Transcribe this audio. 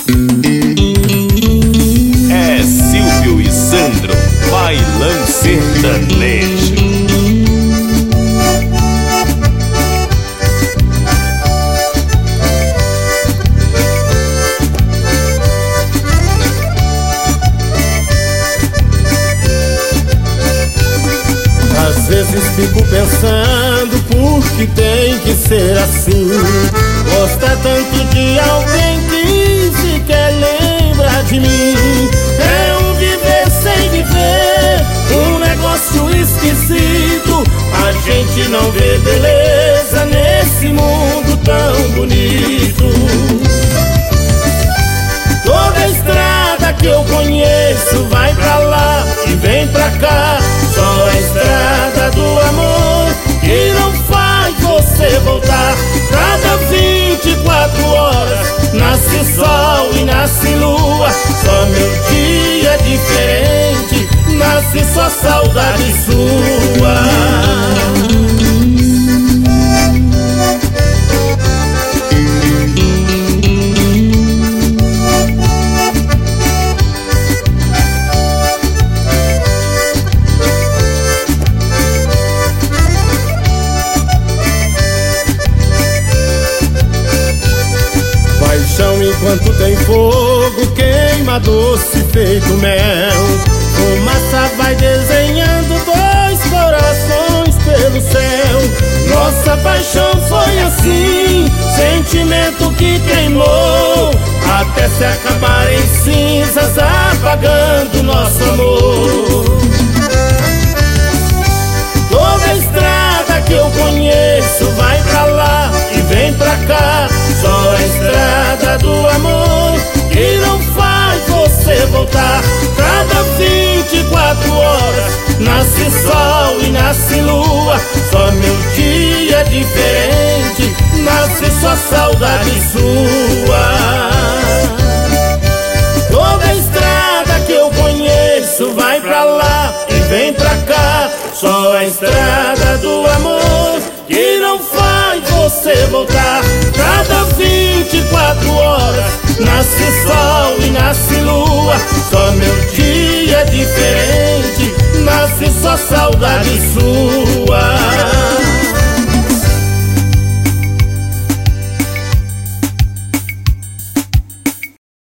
É Silvio e Sandro, bailão sertanejo. Às vezes fico pensando por que tem que ser assim. Gosta tanto de alguém que sequer lembra de mim. É um viver sem viver, um negócio esquisito. A gente não vê beleza nesse mundo tão bonito. Toda estrada que eu conheço vai pra lá e vem pra cá. Só a estrada do amor que não faz você voltar. Cada 24 horas nasce sol e nasce lua. Só meu dia é diferente, nasce só saudade sua. Enquanto tem fogo, queima doce feito mel. Fumaça vai desenhando dois corações pelo céu. Nossa paixão foi assim, sentimento que queimou, até se acabar em cinzas, apagando nosso amor. Toda estrada que eu conheço vai pra lá e vem pra cá. Só a estrada do amor que não faz você voltar. Cada 24 horas nasce sol e nasce lua. Só meu dia é diferente, nasce só saudade sua. Toda estrada que eu conheço vai pra lá e vem pra cá. Só a estrada do amor que não faz você voltar. Cada 24 horas nasce sol e nasce lua. Só meu dia é diferente, nasce só saudade sua.